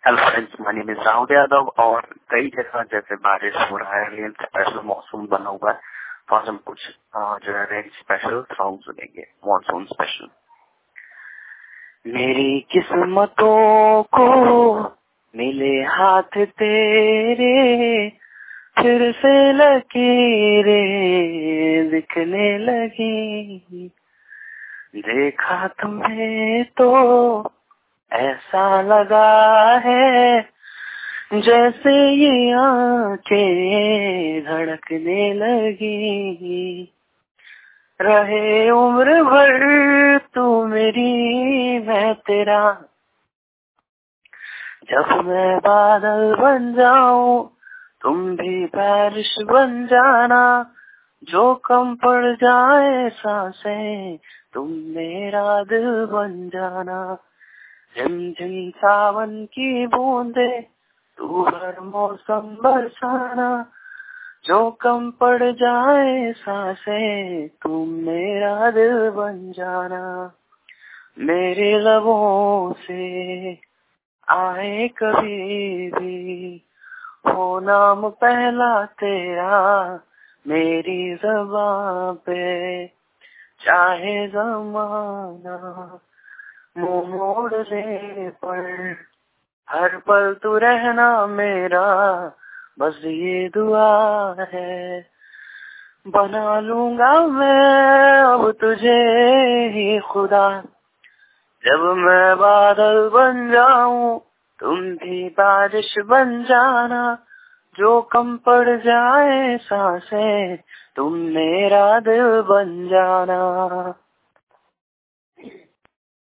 Hello friends, my name is Rahul Yadav और कई जगह जैसे बारिश हो रहा है, रेन स्पेशल मौसम बना हुआ है, तो आज हम कुछ जो है रेन स्पेशल सॉन्ग सुनेंगे, मॉनसून स्पेशल। मेरी किस्मतों को मिले हाथ तेरे, फिर से लकीरें दिखने लगी। देखा तुम्हें तो ऐसा लगा है जैसे ये आंखें धड़कने लगी। रहे उम्र भर तू मेरी मैं तेरा, जब मैं बादल बन जाऊं तुम भी बारिश बन जाना। जो कम पड़ जाए सांसें तुम मेरा दिल बन जाना। झिमझिम सावन की बूंदे तू हर मौसम बरसाना। जो कम पड़ जाए सांसें तुम मेरा दिल बन जाना। मेरे लबों से आए कभी भी हो नाम पहला तेरा, मेरी ज़बां पे चाहे ज़माना मुंह मोड़ ले, पर हर पल तू रहना मेरा, बस ये दुआ है। बना लूंगा मैं अब तुझे ही खुदा, जब मैं बादल बन जाऊं तुम भी बारिश बन जाना। जो कम पड़ जाए सांसें तुम मेरा दिल बन जाना।